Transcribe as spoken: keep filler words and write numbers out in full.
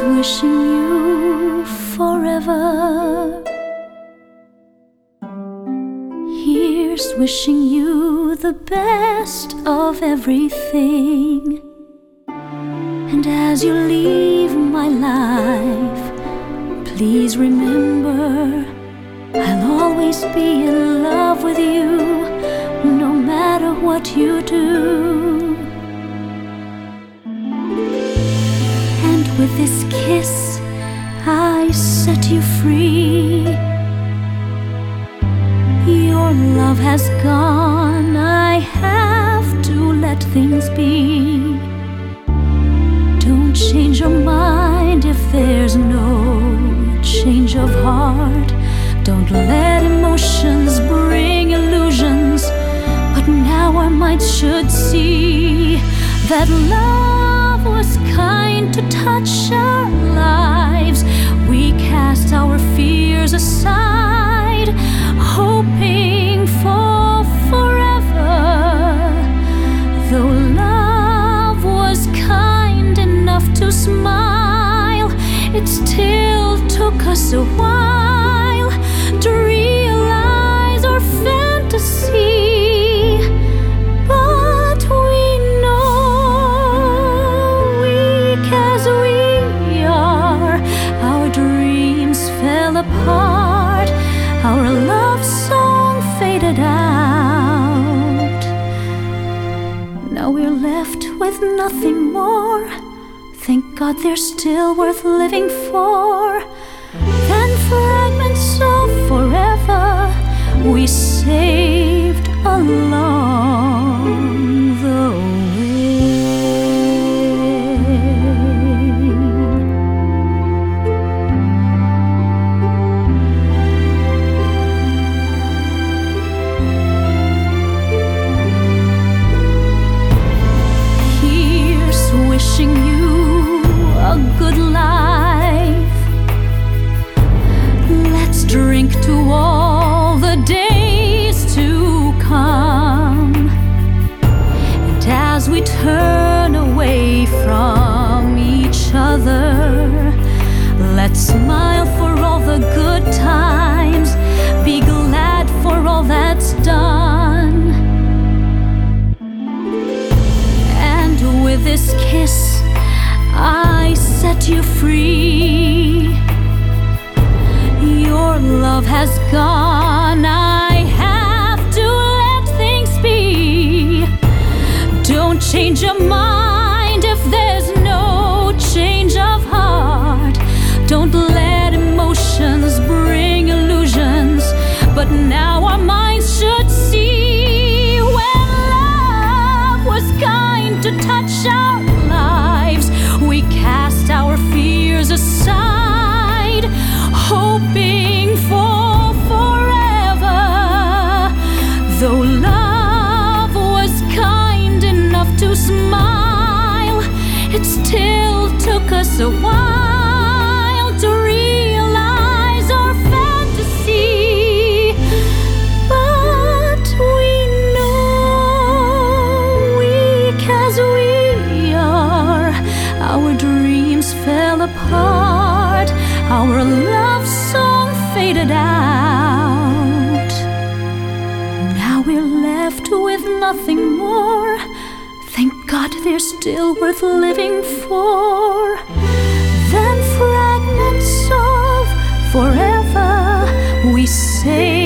wishing you forever. Here's wishing you the best of everything. And as you leave my life, please remember I'll always be in love with you, no matter what you do. And with this kiss I set you free. Your love has gone, I have to let things be. Don't change your mind if there's no change of heart. Don't let emotions bring illusions, but now our minds should see that love was kind to touch our lives. We cast our fears aside, hoping for forever. Though love was kind enough to smile, it still took us a while to realize our fantasy. But we know, weak as we are, our dreams fell apart, our love song faded out. Now we're left with nothing more. Thank God they're still worth living for. Than fragments of forever we saved along the way. Here's wishing you a good life. Let's drink to all the days to come. And as we turn away from each other, let's smile for all the good times, be glad for all that's done. And with this kiss I set you free. Your love has gone, I have to let things be. Don't change your mind if there's no change of heart. Don't let emotions bring illusions, but now our minds should see when love was kind to touch our lives. We cast our fears aside, hoping for forever. Though love was kind enough to smile, it still took us a while to realize our fantasy. But we know, weak as we are, our dreams fell apart, our love song faded out. Now we're left with nothing more. Thank God they're still worth living for. Than fragments of forever we say